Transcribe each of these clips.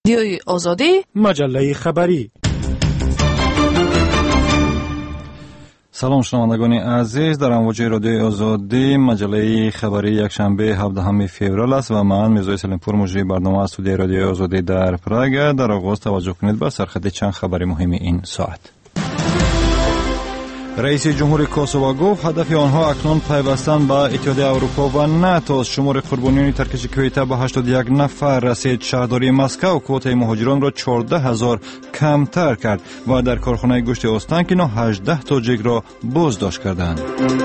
رادیوی آزادی، مجله خبری. سلام شنوندگان عزیز، در امواج رادیوی آزادی مجله خبری یکشنبه 17 فوریه است و من میرزا سلیمپور مجری برنامه از استودیوی رادیوی آزادی در پراگ. در آغاز توجه کنید به سرخط چند خبر مهم این ساعت. رئیس جمهور کوسوو گفت هدف آنها اکنون پیوستن به اتحادیه اروپا و ناتو است. شمار قربانیان ترکش کویته به 81 نفر رسید. شهرداری مسکو کوته مهاجران را 14,000 کمتر کرد و در کارخانه گوشت اوستانکینا 18 تا جیگ را بازداشت کردند.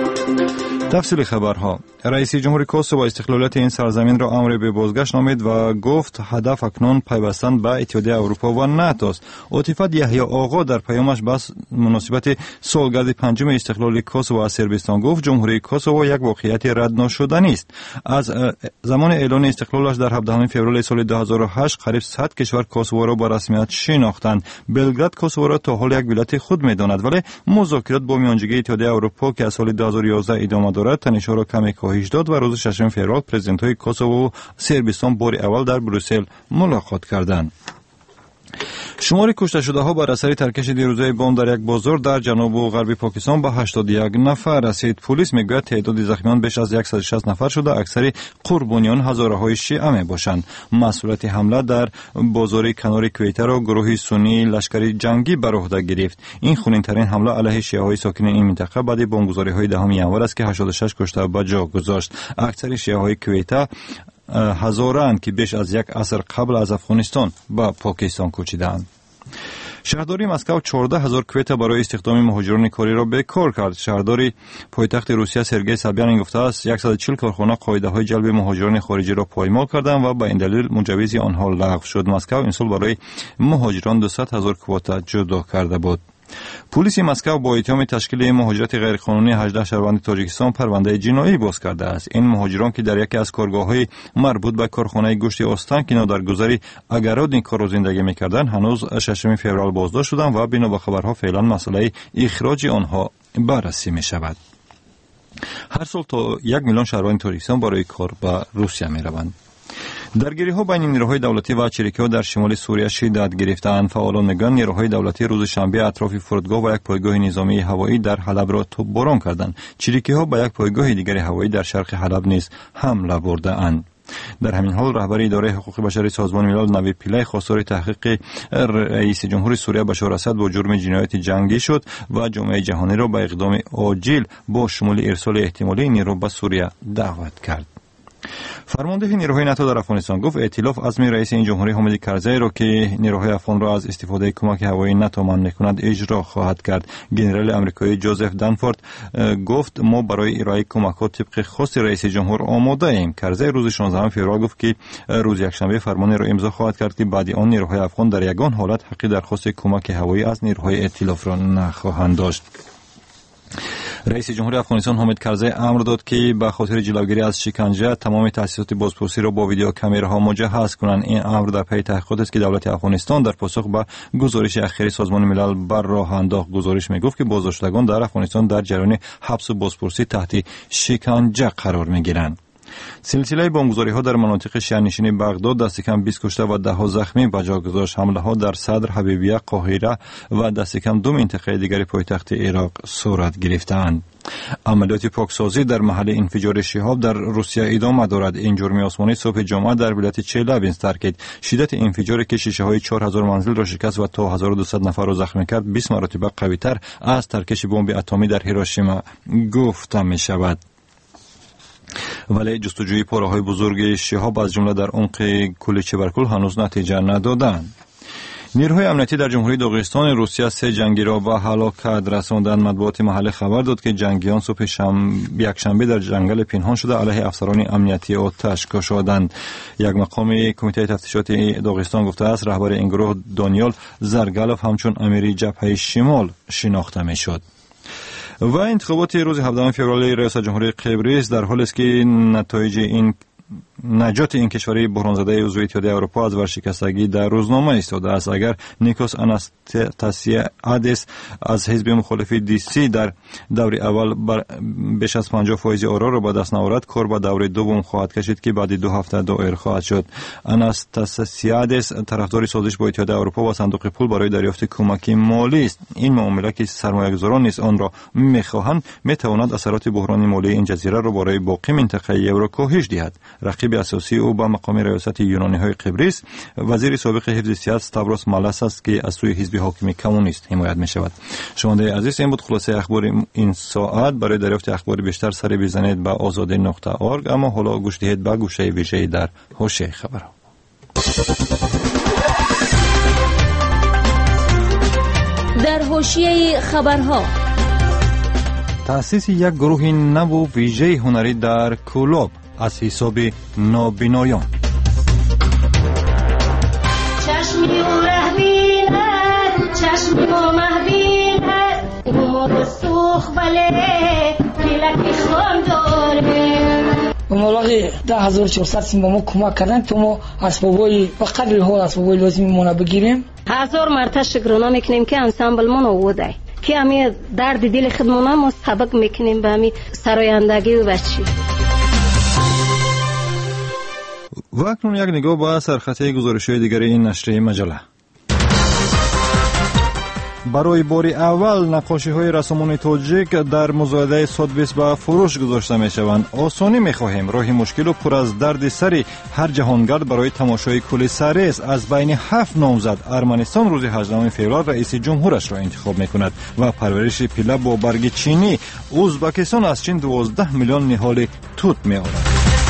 تفصیل خبرها. رئیس جمهور کوسوو استقلالیت این سرزمین را امر به بازگشت نامید و گفت هدف اکنون پیوستن به اتحادیه اروپا و ناتو است. عاطفت یحیی آقا در پیامش به مناسبت سالگرد پنجم استقلال کوسوو از صربستان گفت جمهوری کوسوو یک واقعیت رد نشدنی است. از زمان اعلان استقلالش در 17 فوریه سال 2008 قریب 100 کشور کوسوو را به رسمیت شناختند. بلگراد کوسوو را تا حال یک ولایت خود می‌داند، ولی مذاکرات با میانجیگری اتحادیه اروپا که از سال 2011 ادامه دارد تنش‌ها را کمی کاهش داد و روز 6 فوریه پرزیدنت‌های کوسوو و صربستان بار اول در بروسل ملاقات کردند. شمار کشته شده ها بر اثر ترکش دیروزه بمب در یک بازار در جنوب و غرب پاکستان به 81 نفر رسید. پلیس میگوید تعداد زخمیان بیش از 160 نفر شده. اکثر قربانیان هزاره‌های شیعه میباشند. مسئولیت حمله در بازار کنار کویته را گروه سنی لشکری جنگی بر عهده گرفت. این خونین‌ترین حمله علیه شیعه‌های ساکن این منطقه بعد بمبگذاری‌های 10 ینور است که 86 کشته به جا گذاشت. اکثر شیعه‌های کویته هزاران که بیش از یک عصر قبل از افغانستان به پاکستان کوچیدند. شهرداری مسکو 14,000 کویته برای استخدام مهاجران کاری را بیکار کرد. شهرداری پایتخت روسیه سرگئی سابیان گفته است 140 کارخانه قاعده‌های جلب مهاجران خارجی را پایمال کردند و به این دلیل مجوز آنها لغو شد. مسکو این سال برای مهاجران 200,000 کوتا جدا کرده بود. پلیس مسکو با اتهام تشکیل مهاجرت غیرقانونی 18 شهروند تاجیکستان پرونده جنایی باز کرده است. این مهاجران که در یکی از کارگاه‌های مربوط به کارخانه گوشت اوستانکینا در گذر اگراد این کار را زندگی می‌کردند هنوز 6 فوریه بازداشت شدند و بنا به خبرها فعلا مسئله اخراج آنها بررسی می‌شود. هر سال تا 1 میلیون شهروند تاجیکستان برای کار به روسیه می‌روند. درگیری‌ها بین نیروهای دولتی و چریکی‌ها در شمال سوریه شدت گرفته‌اند. فعالان میگویند نیروهای دولتی روز شنبه اطراف فرودگاه و یک پایگاه نظامی هوایی در حلب را توپباران کردند. چریکی‌ها به یک پایگاه دیگر هوایی در شرق حلب نیز حمله برده‌اند. در همین حال رهبر اداره حقوق بشر سازمان ملل نوی پیلای خواستار تحقیق رئیس جمهور سوریه بشار اسد با جرم جنایت جنگی شد و جامعه جهانی را به اقدام عاجل با شمول ارسال احتمالی نیرو به سوریه دعوت کرد. فرمانده نیروهای ناتو در افغانستان گفت ائتلاف عزم رئیس این جمهوری حامد کرزی را که نیروهای افغان را از استفاده کمک هوایی ناتو منع می‌کند اجرا خواهد کرد. ژنرال آمریکایی جوزف دنفورد گفت ما برای ارائه کمک‌ها طبق خواست رئیس جمهور آماده ایم. کرزی روز 16 فوریه گفت که روز یکشنبه فرمانی را امضا خواهد کرد که بعد آن نیروهای افغان در یگان حالت حق درخواست کمک هوایی از نیروهای ائتلاف را نخواهند داشت. رئیس جمهور افغانستان حامد کرزی امر داد که به خاطر جلوگیری از شکنجه تمام تأسیسات بازپرسی را با ویدیو کامراها مجهز کنند. این امر در پی تحقیقات است که دولت افغانستان در پاسخ به گزارش اخیر سازمان ملل بر راه انداخت. گزارش میگفت که بازداشتگان در افغانستان در جریان حبس و بازپرسی تحت شکنجه قرار میگیرند. سلسله بمبگذاری‌ها در مناطق شهرنشین بغداد دست کم 20 کشته و 10 زخمی به جا گذاشت. حمله‌ها در صدر، حبیبیه، قاهره و دست کم 2 منطقه دیگر پایتخت عراق صورت گرفته‌اند. عملیات پاکسازی در محل انفجار شهاب در روسیه ادامه دارد. این جرم آسمانی صبح جمعه در ولایت چیلیابینسک ترکید. شدت انفجاری که شیشه‌های 4000 منزل را شکست و تا 1200 نفر را زخمی کرد 20 مرتبه قوی‌تر از ترکش بمب اتمی در هیروشیما گفته می‌شود. ولی جستجوی پاره‌های بزرگ شهاب از جمله در عمق کل چبرکل هنوز نتیجه ندادند. نیروهای امنیتی در جمهوری داغستان روسیه 3 جنگی را به هلاکت رساندند. مطبوعات محلی خبر داد که جنگیان صبح یکشنبه در جنگل پنهان شده علیه افسران امنیتی آتش گشادند. یک مقام کمیته تفتیشات داغستان گفته است رهبر این گروه دانیال زرگالوف همچون امیر جبهه شمال شناخته می‌شد. و انتخابات روز 17 فوریه ریاست جمهوری قبرس در حالی است که نتایج این نجات این کشوری بحران زده عضو اتحادیه اروپا از ورشکستگی در روزنامه ایستاده است. اگر نیکوس آناستاسیادس از حزب مخالف دی.سی در دور اول بیش از 50% آرا را به دست نآورد، کار به دور دوم خواهد کشید که بعد 2 هفته دایر خواهد شد. آناستاسیادس طرفدار سازش با اتحادیه اروپا و صندوق پول برای دریافت کمک مالی است. این معامله که سرمایه‌گذاران نیز آن را می‌خواهند می‌تواند اثرات بحران مالی این جزیره را برای باقی منطقه یورو کاهش دهد. رقیب اساسی او با مقام ریاست یونانی‌های قبرس وزیر سابق حفظ سیاست ستاوروس مالاس است که از سوی حزب حاکم کمونیست حمایت می‌شود. شنونده عزیز، این بود خلاصه اخبار این ساعت. برای دریافت اخبار بیشتر سر بزنید به azadi.org. اما حالا گوش دهید به گوشه ویژه‌ای در حوزه خبرها. در حوزه خبرها تأسیس یک گروه نو و ویژه هنری در کلوب از حساب نابینایان. چشمی و رهبینت، چشمی و محبینت، امور سوخ بله کلکی خان داره. مبلغ 10400 سیم به ما کمک کردن تو ما اسبابای و قدر حال اسبابای لازمی ما بگیریم. 1000 مرتبه شکرانه میکنیم که انسامبل ما آورده که همی درد دل خودمون ما سبق میکنیم به همی سرایندگی و بچی. و اکنون یک نگاه به سرخطه گزارش‌های دیگر این نشریه مجله. برای بار اول نقاشی‌های رسامان تاجیک در مزایده سودبیس به فروش گذاشته می‌شوند. آسانی می‌خواهیم. راه مشکل و پر از درد سری هر جهانگرد برای تماشای کلیساری است. از بین 7 نامزد ارمنستان روز 18 فوریه رئیس جمهورش را انتخاب می‌کند و پرورش پیله با برگ چینی. ازبکستان از چین 12 میلیون نهال توت می‌آورد.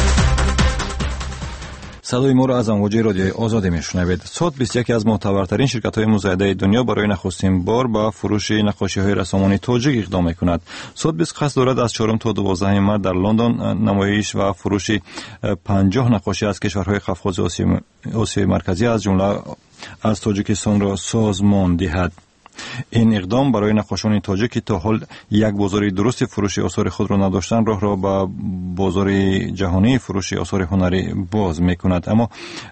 صدای ما را از امواج رادیوی آزادی میشنوید. سودبیس یکی از معتبرترین شرکت‌های مزایده دنیا برای نخستین بار با فروش نقاشی‌های رسامان تاجیک اقدام می‌کند. سودبیس قصد دارد از 4 تا 12 ماه در لندن نمایش و فروش 50 نقاشی از کشورهای قفقاز آسیای مرکزی از جمله از تاجیکستان را سازمان دهد. این اقدام برای نقاشان تاجیک که تا حال یک بازار درست فروش آثار خود را نداشتند راه را به بازار جهانی فروش آثار هنری باز می‌کند. اما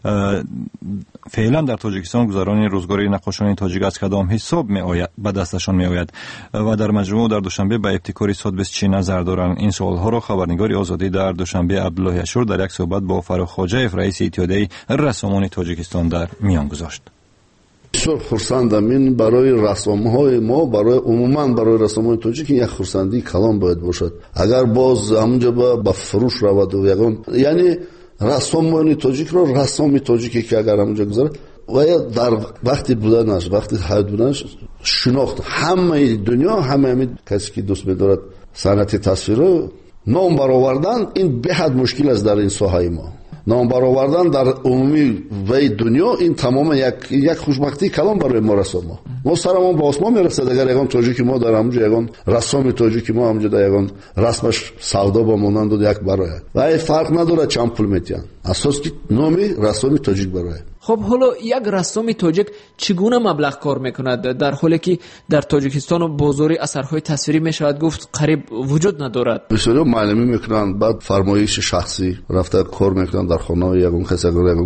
فعلا در تاجیکستان گذران روزگاری نقاشان تاجیک از کدام حساب می‌آید به دستشان می‌آید و در مجموع در دوشنبه به ابتکار سودبیس چی نظر دارند؟ این سوال‌ها را خبرنگار آزادی در دوشنبه عبدالله اشور در یک صحبت با فاروق خواجه‌اف رئیس اتحادیه رسامان تاجیکستان در میان گذاشت. بسیار خرسندم. این برای رسام‌های ما، برای عموما برای رسام‌های تاجیک یک خرسندی کلان باید باشد. اگر باز همونجا به فروش رود و یعنی رسامان تاجیک را رسام تاجیکی که اگر همونجا گذاره و در وقتی بودنش وقتی حیات بودنش شناخت همه دنیا همه کسی که دوست می‌دارد صنعت تصویر نام برآوردن این به حد مشکل است در این ساحه ما. نام برآوردن در عمومی و دنیا این تمام یک خوشبختی کلان برای ما رسام ما سرمون با آسمان میرسد اگر یگان تاجیکی ما در همونجا یگان رسام تاجیکی ما همونجا در یگان رسمش سودا با مانند یک برای و این فرق نداره چند پول میتین اساس که نامی رسام تاجیک برای. خب حالا یک رسام تاجیک چگونه مبلغ کار میکند در حالی که در تاجیکستان و بازار اثرهای تصویری میشود گفت قریب وجود ندارد؟ بسیار معلمی میکنن بعد فرمایش شخصی رفته کار میکنن در خانه یگان کس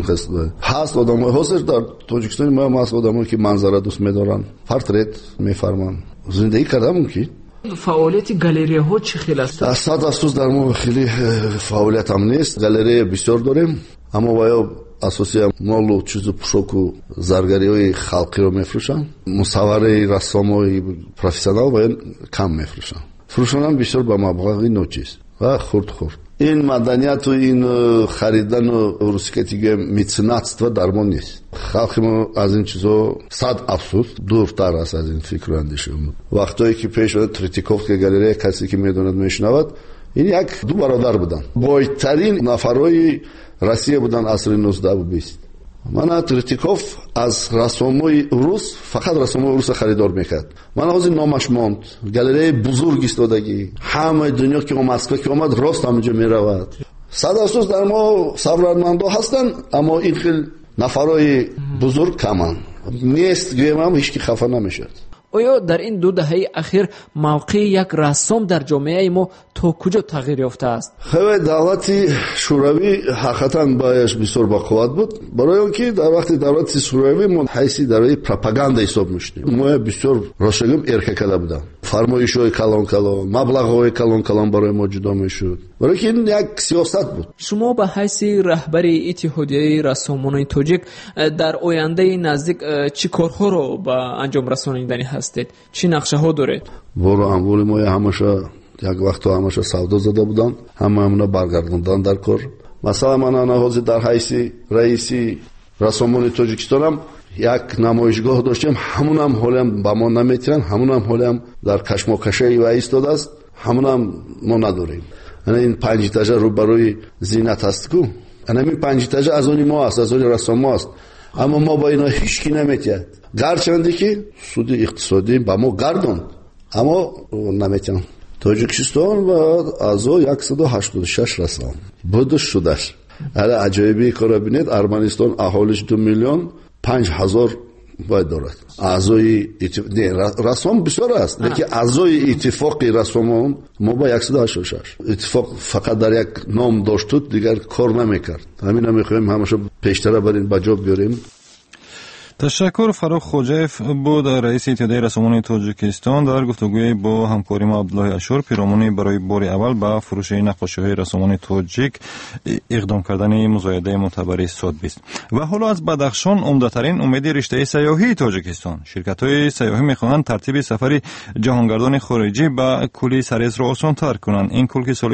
هست آدمای حاضر در تاجیکستان ما هست آدمایی که منظره دوست میدارن پورتریت میفرمان زندگی کردم که فعالیت گالری ها چه خیلی است؟ اساس در ما خیلی فعالیت هم نیست. گالری بسیار داریم اما باید اساسی مال و چیز پوشاک و زرگری های خلقی رو میفروشن. مصوره رسام های پروفسیونال باید کم میفروشن. فروشن هم بسیار با مبلغی نوچیز و خورد این مدنیت و این خریدن و روسکتیگه میتناتство در ما نیست. خلق ما از این چیزا صد افسوس دورتر است از این فکر و اندیشه. وقتایی که پیش شد تریتیکوف که گالری کسی که میدوند میشنود این یک دو برادر بودن بایترین نفرای روسیه بودن عصر 19 و 20. من تریتیکوف از رسامای روس فقط رسامای روس خریدار میکرد. من از این نامش ماند. گالری بزرگ ایستادگی همه دنیا که مسکو که اومد راست همونجا میرود. صد افسوس در ما ثروتمندا هستن اما این خیلی نفرای بزرگ کمن نیست. گویم هم هیچ کی خفه نمیشد. آیا در این 2 دهه اخیر موقع یک رسام در جامعه ما تا کجا تغییر یافته است؟ خیلی دولت شوروی حقیقتا بایش بسیار با قوت بود، برای اینکه در وقت دولت شوروی ما حیثی در پروپاگاندا حساب می‌شدیم. ما بسیار راشگم ارککادا بودن. فرمایش‌های کلان مبلغ‌های کلان برای ما جدا می‌شد. برای که این یک سیاست بود. شما به حیث رهبر اتحادیه رسامان تاجیک در آینده نزدیک چه کارها رو به انجام رسانیدنی هستید؟ چه نقشه‌ها دارید؟ برای امور ما همیشه یک وقتا همیشه سودا زده بودن، همه برگردوندن در کار. مثلا من حاضر در حیث رئیس رسامان تاجیکستانم یک نمایشگاه داشتیم، همون هم حالم با ما نمیتونن، همون هم حالم در کشمکشی و ایستاده است، همون هم ما نداریم. این 5 تاجه رو برای زینت است کو، این 5 تاجه از اون ما است، از اون رسام ما است، اما ما با اینا هیچ کی نمیتونه. گرچه که سود اقتصادی با ما گردوند، اما نمیتونن. تاجیکستان و از 186 رسام بودش شدش. حالا عجایبی کارا بینید، ارمنستان اهالش 2 میلیون 5000 باید دارد. اعضای رسام بسیار است، لیکن اعضای اتفاق رسامان ما با 186 اتفاق فقط در یک نام داشت، دیگر کار نمیکرد. همین میخوایم همیشه پیشتر بریم بجا بیاریم. تشکر. فاروق خوجیف بود رئیس اتحادیه رسامان تاجیکستان در گفتگوی با همکاری ما عبدالله اشور پیرامون برای بار اول به فروش نقاشی‌های رسامان تاجیک اقدام کردن مزایده معتبر سودبیست. و حالا از بدخشان عمده‌ترین امید رشته سیاحی تاجیکستان. شرکت‌های سیاحی می‌خواهند ترتیب سفر جهانگردان خارجی به کولی سرز را آسان‌تر کنند. این کل که سال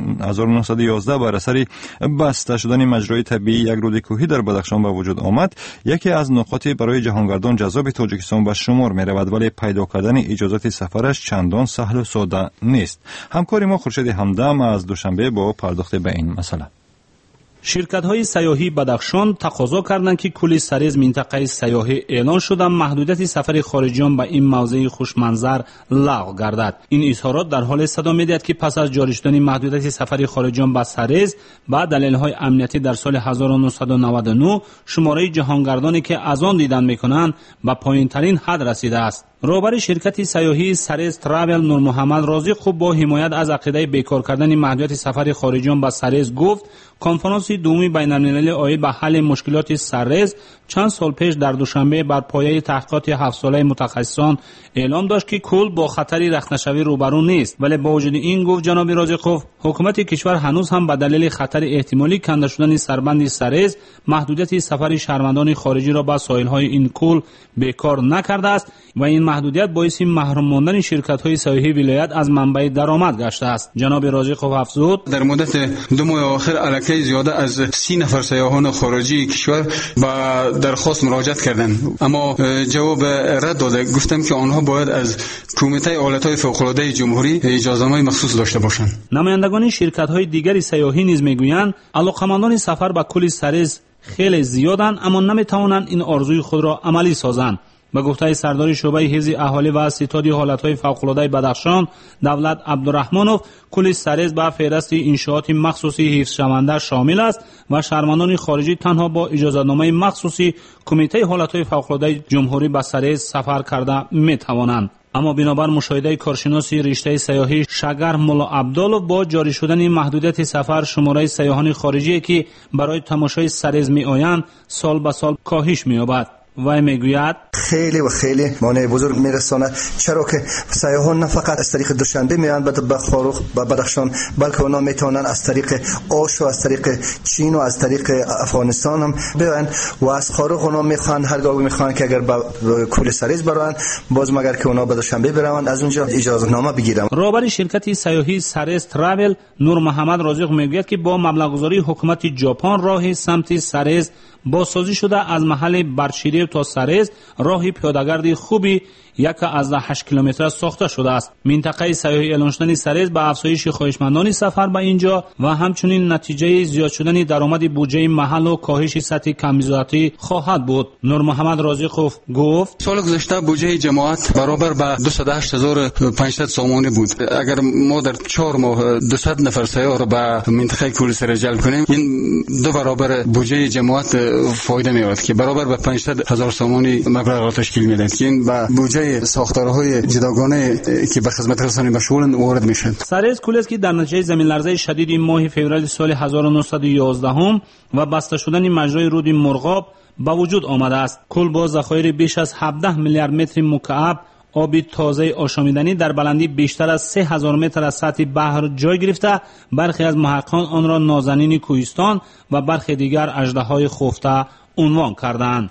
1911 بر اثر بسته شدن مجرای طبیعی یک رود کوهی در بدخشان به وجود آمد، یکی از نقاط برای جهانگردان جذاب تاجیکستان به شمار می رود، ولی پیدا کردن اجازت سفرش چندان سهل و ساده نیست. همکاری ما خورشید همدم از دوشنبه با پرداخت به این مسئله. شرکت‌های سیاحی بدخشان تقاضا کردند که کولی سرز منطقه سیاحی اعلان شده محدودیت سفر خارجیان به این موضع خوشمنظر لغو گردد. این اظهارات در حال صدا می‌دهد که پس از جاری شدن محدودیت سفر خارجیان به سرز با دلایل‌های امنیتی در سال 1999 شماره جهانگردانی که از آن دیدن می‌کنند به پایین‌ترین حد رسیده است. رهبر شرکت سیاحی سرز تراول نور محمد رازی خوب با حمایت از عقیده بیکار کردن محدودیت سفر خارجیان به سرز گفت کنفرانس دومی بین‌المللی آید به حل مشکلات سرز چند سال پیش در دوشنبه بر پایه تحقیقات 7 ساله متخصصان اعلام داشت که کل با خطری رخنه‌شوی روبرو نیست، ولی با وجود این گفت جناب رازقوف حکومت کشور هنوز هم به دلیل خطر احتمالی کنده شدن سربند سرز محدودیت سفر شهروندان خارجی را به ساحل‌های این کل بیکار نکرده است و این محدودیت باعث محروم ماندن شرکت‌های سیاحی ولایت از منبع درآمد گشته است. جناب رازقوف افزود در مدت 2 ماه اخر الکی زیاده از 30 نفر سیاحان خارجی کشور با درخواست مراجعت کردند، اما جواب رد داده. گفتم که آنها باید از کمیته آلت‌های فوق‌العاده جمهوری اجازه‌نامه مخصوص داشته باشند. نمایندگان شرکت‌های دیگری سیاحی نیز میگویند علاقه‌مندان سفر به کولی سرز خیلی زیادند، اما نمی‌توانند این آرزوی خود را عملی سازند. به گفته سردار شعبه حفظ اهالی و ستاد حالت‌های فوق‌العاده بدخشان دولت عبدالرحمنوف، کولی سرز به فهرست انشاءات مخصوصی حفظ شونده شامل است و شهروندان خارجی تنها با اجازه‌نامه مخصوصی کمیته حالت‌های فوق‌العاده جمهوری به سرز سفر کرده می‌توانند. اما بنابر مشاهده کارشناسی رشته سیاحی شگر مولا عبدالله با جاری شدن محدودیت سفر شماره سیاحان خارجی که برای تماشای سرز می‌آیند سال به سال کاهش می‌یابد. و میگوید خیلی و خیلی مانع بزرگ میرساند، چرا که سیاحان نه فقط از طریق دوشنبه میان به خاروخ و بدخشان، بلکه اونا میتونن از طریق آش و از طریق چین و از طریق افغانستان هم بیان و از خاروخ اونا میخوان هرگاه میخوان که اگر به کولی سرز برن باز مگر که اونا به دوشنبه برن از اونجا اجازه نامه بگیرن. رهبر شرکت سیاحی سرز تراول نور محمد رازق میگوید که با مبلغ گذاری حکومت ژاپن راه سمت سرز بازسازی شده. از محل برشیری تا سرز راه پیاده‌گرد خوبی 1.8 کیلومتر ساخته شده است. منطقه سیاحی اعلان شدن سرز به افزایش خواهشمندان سفر به اینجا و همچنین نتیجه زیاد شدن درآمد بودجه محل و کاهش سطح کمیزاتی خواهد بود. نور محمد رازقوف گفت سال گذشته بودجه جماعت برابر به 208,500 سامانه بود. اگر ما در 4 ماه 200 نفر سیاح را به منطقه کولی سرز جلب کنیم، این 2 برابر بودجه جماعت فایده می‌آورد که برابر به 500,000 هزار سامانی مبلغ را تشکیل میدهد که این به بودجه ساختارهای جداگانه که به خدمت رسانی مشغولند وارد میشد. سرز کولسکی در نتیجه زمین لرزه شدید ماه فوریه سال 1911 و بسته شدن مجرای رود مرغاب به وجود آمده است. کل با ذخایر بیش از 17 میلیارد متر مکعب آب تازه آشامیدنی در بلندی بیشتر از 3000 متر از سطح بحر جای گرفته، برخی از محققان آن را نازنین کوهستان و برخی دیگر اژدهای خفته عنوان کردند.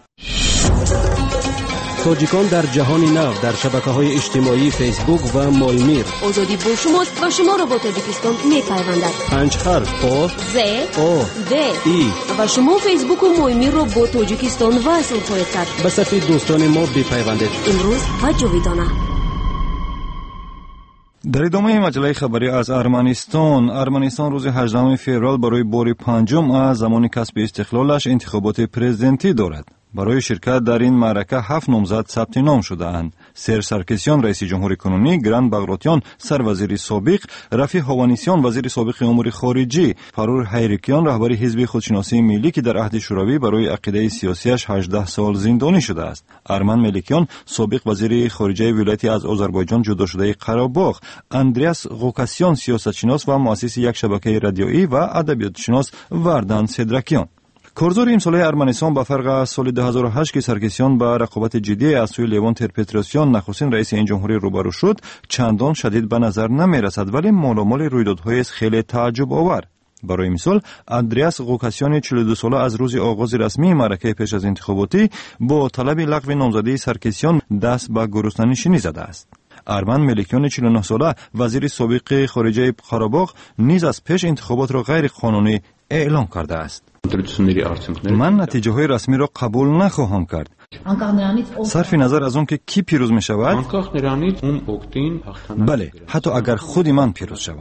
تاجیکان در جهان نو در شبکه‌های اجتماعی فیسبوک و مالمیر. آزادی با شماست و شما را با تاجیکستان می‌پیوندد. 5 حرف آ ز آ د ای و شما فیسبوک و مالمیر را با تاجیکستان وصل خواهید کرد. به صفحه دوستان ما بپیوندید. امروز و جاویدانه. در ادامه مجله خبری از ارمنستان روز 18 فوریه برای بار پنجم از زمان کسب استقلالش انتخابات پرزیدنتی دارد. برای شرکت در این معرکه 7 نامزد ثبت نام شده اند. سر سرکسیان رئیس جمهوری کنونی، گراند بغراتیان سروزیر سابق، رفیع هوانیسیان وزیر سابق امور خارجه، پرور حیرکیان رهبر حزب خودشناسی ملی که در عهد شوروی برای عقیده سیاسیش 18 سال زندانی شده است. ارمن ملیکیان سابق وزیر خارجه ولایت از آذربایجان جدا شده قره‌باغ، اندریاس غوکاسیان سیاستشناس و مؤسس یک شبکه رادیویی و ادبیاتشناس وردان سدرکیان. کارزار امساله ارمنستان به فرق از سال 2008 که سرکسیان به رقابت جدی از سوی لیوان ترپتروسیان نخستین رئیس این جمهوری روبرو شد چندان شدید به نظر نمی رسد، ولی مالامال رویدادهای خیلی تعجب آور. برای مثال اندریاس غوکاسیان 42 ساله از روز آغاز رسمی معرکه پیش از انتخاباتی با طلب لغو نامزدی سرکسیان دست به گرسنه‌نشینی زده است. ارمن ملیکیان 49 ساله وزیر سابق خارجه قره‌باغ نیز از پیش انتخابات را غیر قانونی اعلام کرده است. من نتیجه های رسمی را قبول نخواهم کرد. صرف نظر از اون که کی پیروز می شود؟ بله، حتی اگر خود من پیروز شوم.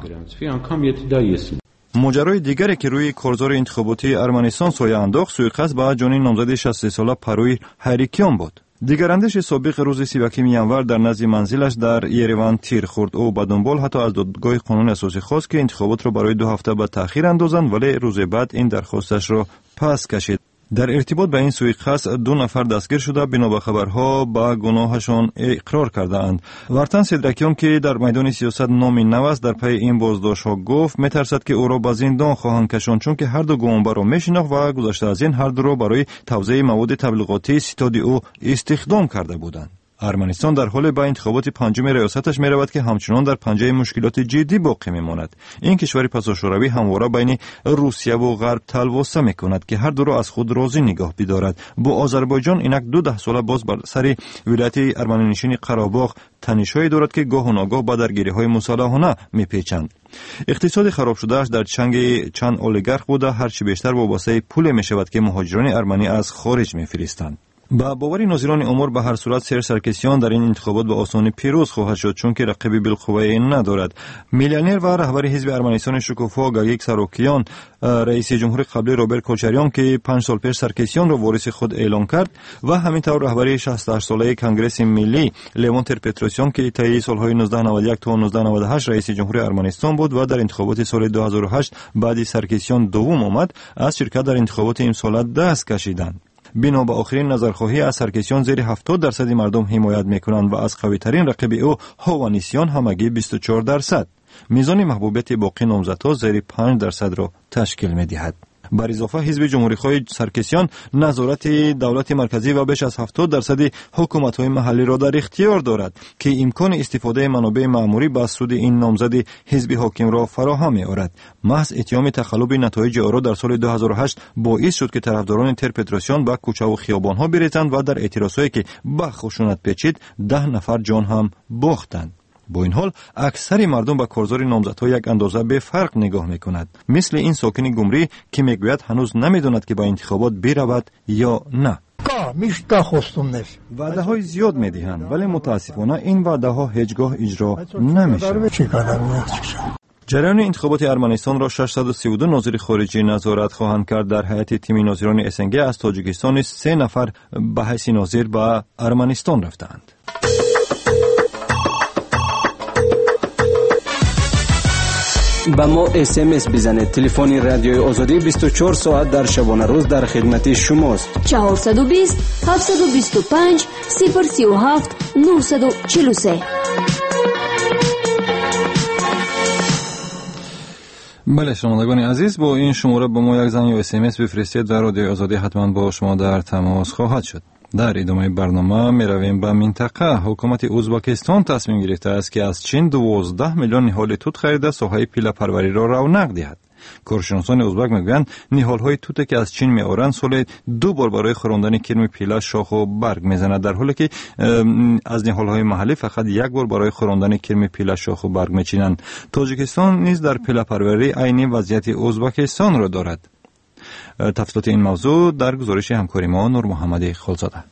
ماجرای دیگری که روی کارزار انتخاباتی ارمنستان سایه انداخت سوءقصد به جان نامزد 63 ساله پرویر حیرکیان بود. دیگراندش سابق روز 31 ینور در نزد منزلش در یریوان تیر خورد. او به دنبال حتی از دادگاه قانون اساسی خواست که انتخابات را برای 2 هفته به تأخیر اندازند، ولی روز بعد این درخواستش را پس کشید. در ارتباط به این سوءقصد 2 نفر دستگیر شده بنا به خبرها به گناهشان اقرار کرده‌اند. وردان سدرکیان که در میدان سیاست نامی نو است در پی این بازداشت‌ها گفت می‌ترسد که او را به زندان خواهند کشاند، چون که هر دو گمانبر را می‌شناخت و گذشته از این هر دو را برای توزیع مواد تبلیغاتی ستاد او استخدام کرده بودند. ارمنستان در حال به انتخابات پنجم ریاستش می رود که همچنان در پنجه مشکلات جدی باقی می ماند. این کشور پساشوروی همواره بین روسیه و غرب تلواسه می کند که هر دو را از خود راضی نگاه بدارد. با آذربایجان اینک 2 ساله باز بر سر ولایت ارمنی‌نشین قره‌باغ تنش‌هایی دارد که گاه و ناگاه به درگیری‌های مسلحانه می پیچند. اقتصاد خراب شدهش در چنگ چند اولیگارخ بوده، هرچی بیشتر وابسته پول می شود که مهاجران ارمنی از خارج می فرستند. با باور ناظران امور به هر صورت سر سرکسیان در این انتخابات به آسانی پیروز خواهد شد، چون که رقیبی بالقوه ندارد. میلیونر و رهبر حزب ارمنستان شکوفا گاگیک ساروکیان رئیس جمهور قبلی روبرت کوچاریان که 5 سال پیش سرکسیان را وارث خود اعلام کرد و همینطور رهبری 68 ساله کنگره ملی لیوان ترپتروسیان که طی سالهای 1991 تا 1998 رئیس جمهور ارمنستان بود و در انتخابات سال 2008 بعد سرکسیان دوم آمد، از شرکت در انتخابات امسال دست کشیدند. بنا به آخرین نظرخواهی از سرکسیان زیر 70% مردم حمایت میکنند و از قوی ترین رقیب او هوانیسیان همگی 24%. میزان محبوبیت باقی نامزدها زیر 5% را تشکیل میدهد. بر اضافه حزب جمهوری‌خواه سرکسیان نظارت دولت مرکزی و بیش از 70% حکومت‌های محلی را در اختیار دارد که امکان استفاده منابع مأموری به سود این نامزد حزب حاکم را فراهم می‌آورد. محض اتهام تخلف نتایج آرا در سال 2008 باعث شد که طرفداران ترپتروسیان به کوچه و خیابان‌ها بریزند و در اعتراضاتی که به خشونت پیچید 10 نفر جان هم باختند. با این حال اکثر مردم به کارزار نامزدها یک اندازه به فرق نگاه میکند، مثل این ساکن گمری که میگوید هنوز نمیداند که به انتخابات برود یا نه. وعده های زیاد میدهند ولی متاسفانه این وعده ها هیچگاه اجرا نمیشه. جریان انتخابات ارمنستان را 632 ناظر خارجی نظارت خواهند کرد. در هیئت تیم ناظران اسنگ از تاجیکستان 3 نفر به حیث ناظر به ارمنستان رفتند. به ما SMS بزنید. تلفن رادیوی آزادی 24 ساعت در شبانه روز در خدمت شماست. 420 725 037 943. بله شنوندگان عزیز، با این شماره به ما یک زنگ یا SMS بفرستید و رادیوی آزادی حتما با شما در تماس خواهد شد. در ادامه برنامه می رویم به منطقه. حکومت ازبکستان تصمیم گرفته است که از چین 12 میلیون نهال توت خریده ساحه پیله پروری را رونق دهد. کارشناسان ازبک میگویند نهال‌های توت که از چین میآورند سال 2 بار برای خوراندن کرم پیله شاخ و برگ میزند، در حالی که از نهال‌های محلی فقط 1 بار برای خوراندن کرم پیله شاخ و برگ میچینند. تاجیکستان نیز در پیله پروری عین وضعیت ازبکستان را دارد. تفصیلات این موضوع در گزارش همکاری ما نور محمدی خالزاده.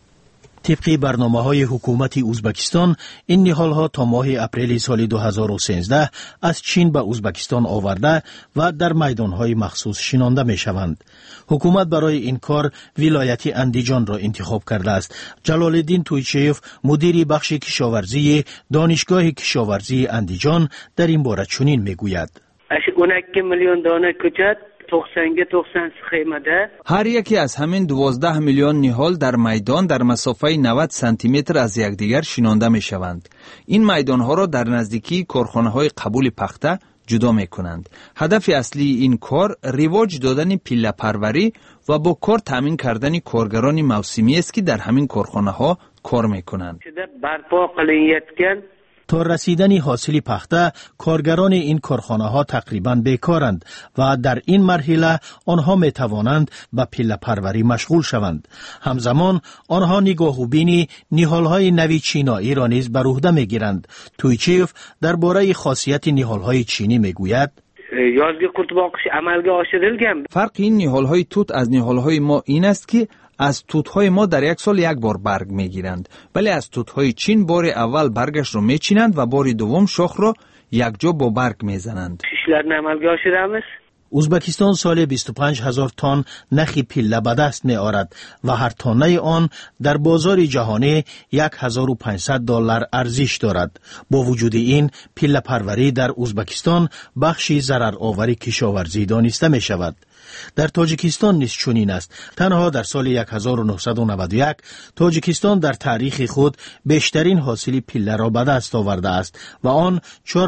طبق برنامه‌های حکومت ازبکستان، این نهال‌ها تا ماه اپریل سال 2013 از چین به ازبکستان آورده و در میدان‌های مخصوص شینانده می‌شوند. حکومت برای این کار ولایت اندیجان را انتخاب کرده است. جلال‌الدین تویچیف، مدیر بخش کشاورزی دانشگاه کشاورزی اندیجان، در این باره چنین می‌گوید: 12 میلیون دانه کوچت 90 خیمه. هر یکی از همین 12 میلیون نهال در میدان در مسافه 90 سانتی متر از یکدیگر شینانده می شوند. این میدان ها را در نزدیکی کارخانه های قبول پخته جدا می کنند. هدف اصلی این کار رواج دادن پیله پروری و با کار تامین کردن کارگران موسمی است که در همین کارخانه ها کار می کنند. برپا قلیت تا رسیدن حاصل پخته، کارگران این کارخانه ها تقریباً بیکارند و در این مرحله آنها می توانند به پیله پروری مشغول شوند. همزمان آنها نگاه و بین نهال های نوی چینایی را نیز بر عهده می گیرند. تویچیف درباره خاصیت نهال های چینی می گوید: یازگی قورتباقش عملگه آشیrilgan. فرق این نهال های توت از نهال های ما این است که از توت‌های ما در 1 سال 1 بار برگ می‌گیرند، ولی از توت‌های چین بار اول برگش را می‌چینند و بار دوم شاخ را یک جا با برگ می‌زنند. ازبکستان سال 25,000 تن نخی پیله به دست می‌آورد و هر تانه آن در بازار جهانی $1,500 ارزش دارد. با وجود این، پیله پروری در ازبکستان بخشی ضررآور کشاورزی دانسته می‌شود. در تاجیکستان نیز چنین است. تنها در سال 1991 تاجیکستان در تاریخ خود بیشترین حاصل پیله را به دست آورده است و آن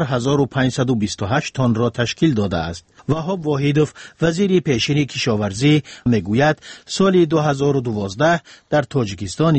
4,528 تن را تشکیل داده است. وهاب واحدوف، وزیر پیشین کشاورزی، میگوید سال 2012 در تاجیکستان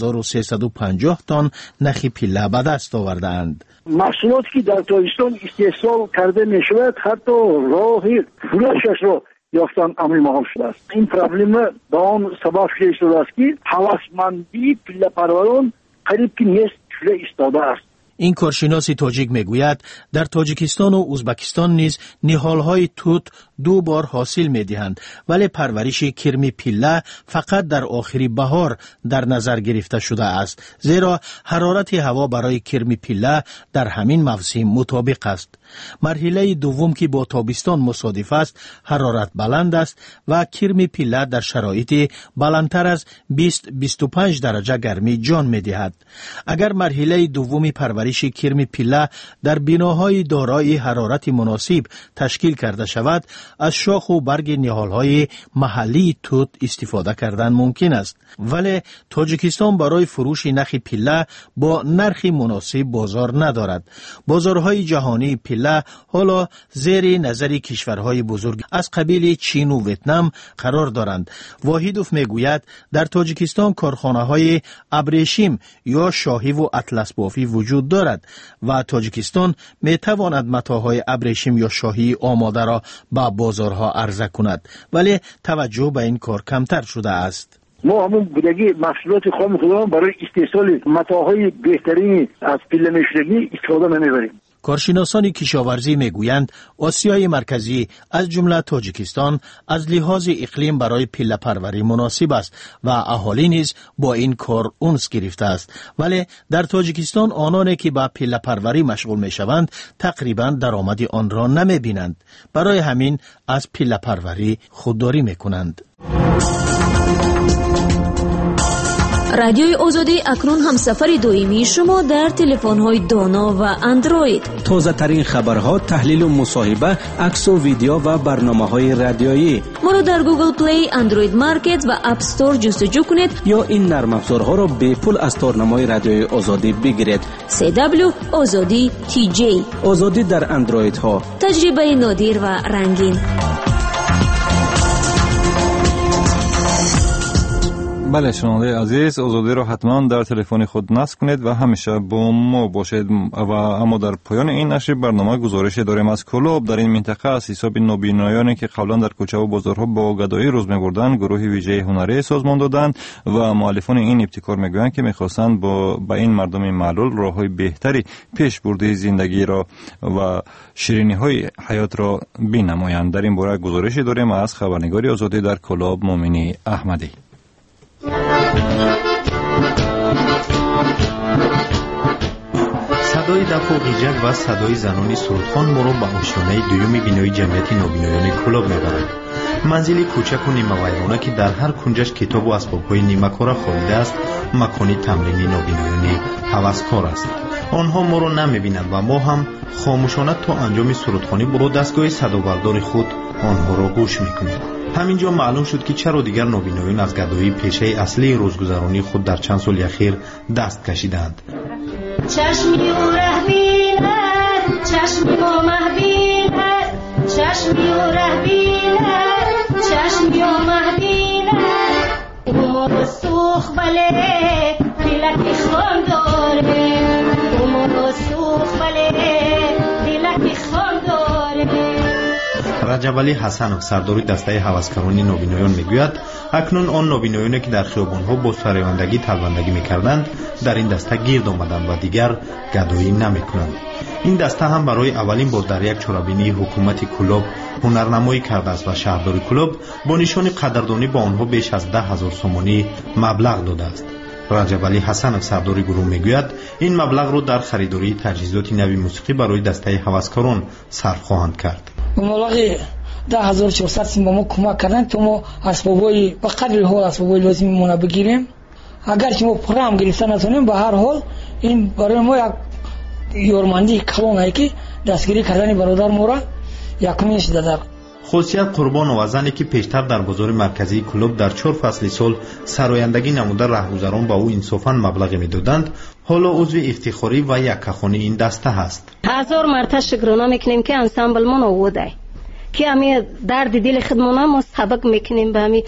1,350 تن نخی پیله به دست آورده اند. محصولاتی که در تاجیکستان استحصال کرده می شود حتی راه فروشش را یافتن امر محال شده است. این پرابلم به آن سبب شده است که هوسمندی پیله پروران قریب که نیست شده ایستاده است. این کارشناس تاجیک میگوید در تاجیکستان و ازبکستان نیز نهال‌های توت 2 بار حاصل می‌دهند، ولی پرورش کرم پیله فقط در آخر بهار در نظر گرفته شده است، زیرا حرارت هوا برای کرم پیله در همین موسم مطابق است. مرحله دوم که با تابستان مصادف است، حرارت بلند است و کرم پیله در شرایط بلندتر از 20-25 درجه گرمی جان می‌دهد. اگر مرحله دوم پرورش کرم پیله در بناهای دارای حرارت مناسب تشکیل کرده شود، از شاخ و برگ نهال‌های محلی توت استفاده کردن ممکن است، ولی تاجیکستان برای فروش نخ پیله با نرخ مناسب بازار ندارد. بازارهای جهانی پیله حالا زیر نظر کشورهای بزرگ از قبیل چین و ویتنام قرار دارند. واحدوف میگوید در تاجیکستان کارخانه‌های ابریشم یا شاهی و اطلس بافی وجود دارد و تاجیکستان میتواند متاهای ابریشم یا شاهی آماده را به بازارها عرضه کند، ولی توجه به این کار کمتر شده است. ما همون بودگی محصولات خام خودمان برای استحصال متاهای بهترین از پیله میشدگی استفاده نمیبریم. کارشناسان کشاورزی میگویند آسیای مرکزی از جمله تاجیکستان از لحاظ اقلیم برای پیله پروری مناسب است و اهالی نیز با این کار انس گرفته است، ولی در تاجیکستان آنانی که با پیله پروری مشغول میشوند تقریبا درآمد آن را نمیبینند، برای همین از پیله پروری خودداری میکنند. رادیوی آزادی اکنون همسفر دائمی شما در تلفن‌های دانا و اندروید. تازه ترین خبرها، تحلیل و مصاحبه، عکس و ویدیو و برنامه‌های رادیویی. ما را در گوگل پلی، اندروید مارکت و اپ استور جستجو کنید یا این نرم افزارها را به پول از تارنمای رادیوی آزادی بگیرید. CW آزادی TJ. آزادی در اندروید ها. تجربه نادر و رنگین. بله شنونده عزیز، آزادی را حتما در تلفن خود نصب کنید و همیشه با ما باشید. و اما در پایان این نشر برنامه گزارش داریم از کلوب. در این منطقه از حساب نابینایانی که قبلا در کوچه و بازارها با گدایی روز می‌بردند گروه ویژه هنری سازمان دادند و مؤلفان این ابتکار میگویند که می‌خواستند با این مردم معلول راه‌های بهتری پیش برده زندگی را و شیرینی‌های حیات را بینمایند. در این باره گزارشی داریم از خبرنگار آزادی در کلوب مومنی احمدی. صدای دف و غیجک و صدای زنانی سرودخوان ما را به آشیانه دوم بینایی جمعیت نابینایان کلوب میبرد. منزل کوچک و نیمه ویرانه که در هر کنجش کتاب و اسباب‌های نیمه کاره خوابیده است، مکانی تمرینی نابینایان هوسکار است. آنها ما را نمیبینند و ما هم خاموشانه تا انجام سرودخوانی با دستگاه صدابردار خود آنها را گوش میکنیم. همینجا معلوم شد که چرا دیگر نابینایان از گدایی پیشه اصلی روزگذرانی خود در چند سال اخیر دست کشیدند. چشمی و رهبینه، چشمی و مهبینه، چشمی و رهبینه، چشمی و مهبینه، امور سوخ بله دلک خان داره، امور سوخ بله دلک خان داره. رجب علی حسنوف سرداری دسته هوسکاران نابینایان میگوید اکنون آن نابینایانی که در خیابان‌ها با سرایندگی تلوندگی میکردند در این دسته گرد آمدند و دیگر گدایی نمیکنند. این دسته هم برای اولین بار در یک چرابینی حکومت کلوب هنرنمایی کرده است و شهرداری کلوب با نشان قدردانی با آنها بیش از 10,000 سومانی مبلغ داده است. رجب علی حسنوف سرداری گروه میگوید این مبلغ را در خریداری تجهیزات نوی موسیقی برای دسته هوسکاران صرف خواهند کرد. مبلغ 10,400 سیم به ما کمک کردن تا ما اسبابای به قدر حال اسبابای لازم مون بگیریم. اگر که ما پرام گرفتن نتونیم به هر حال این برای ما یک یارمندی کلانه که دستگیری کردن برادر ما را یکمیش دادر. خصوصیت قربان و زنی که پیشتر در بازار مرکزی کلوب در 4 فصل سال سرایندگی نموده رهگذران با او انصافاً مبلغ میدادند، حالا عضو افتخاری و یکخانی این دسته هست. 1000 مرتبه شکرانه میکنیم که انسامبل من آورده که همی درد دل خودمون ما سبق میکنیم به همی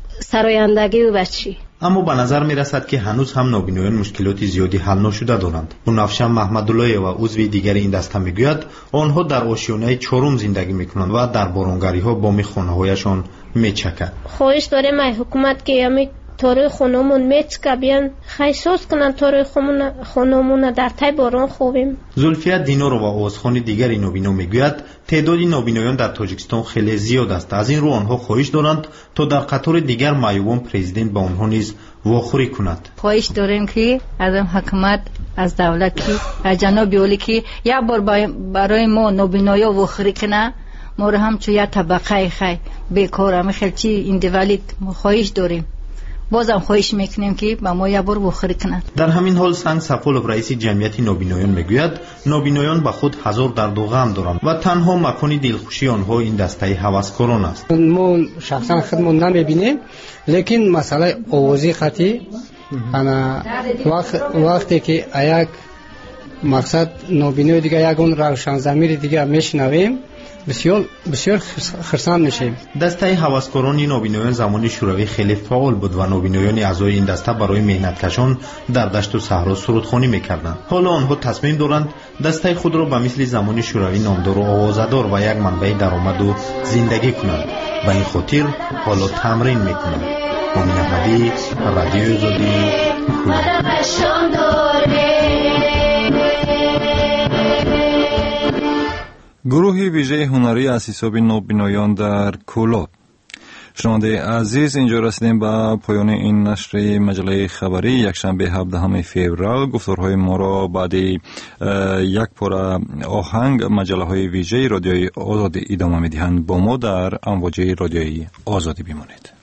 سرایندگی و بچی. اما به نظر می رسد که هنوز هم نابینایان مشکلات زیادی حل نشده دارند. بنفشه محمدالله و عضو دیگر این دسته میگوید آنها در آشیانه چهارم زندگی میکنند و در بارانگری ها با خانه‌هایشان میچکند. خواهش داریم ای حکومت که همی تاروی خانمون میچکه بیان خیساز کنن تاروی خانمون در تای باران خوبیم. زلفیه دینار و آوازخوان دیگری نابینا میگوید تعداد نابینایان در تاجیکستان خیلی زیاد است. از این رو آنها خواهش دارند تا در قطار دیگر معیوبان پرزیدنت به آنها نیز واخوری کند. خواهش داریم که از حکومت از دولت که از جناب اولی که یک بار برای ما نابینایا واخوری کنه، ما رو هم چون یک طبقه خیلی بیکار هم خیلی چی این دولی خواهش داریم. بازم خواهش میکنیم که با ما یک بار واخوری کنند. در همین حال سنگ سفولوف رئیس جمعیت نابینایان میگوید نابینایان به خود هزار درد و غم دارند و تنها مکان دلخوشی آنها این دسته هوسکاران است. ما شخصا خودمون نمیبینیم، لیکن مسئله آوازی خطی وقتی که یک مقصد نابینای دیگه یک اون روشن ضمیر دیگه میشنویم بسیار خرسند میشیم. دسته هوسکاران نابینایان زمانی شوروی خیلی فعال بود و نابینایان اعضای این دسته برای مهنتکشان در دشت و صحرا سرودخوانی میکردند. حالا آنها تصمیم دارند دسته خود را به مثل زمانی شوروی نامدار و آوازدار و یک منبع درآمد و زندگی کنند. و این خاطر حالا تمرین میکنند. مومن احمدی، رادیوی آزادی، گروه ویژه هنری از حساب نابینایان در کلوب. شنونده عزیز، اینجا رسیدیم به پایان این نشر مجله خبری یکشنبه 17 فوریه. گفتارهای ما را بعد یک پاره آهنگ مجله های ویژه رادیوی آزادی ادامه میدهند. با ما در امواج رادیوی آزادی بمانید.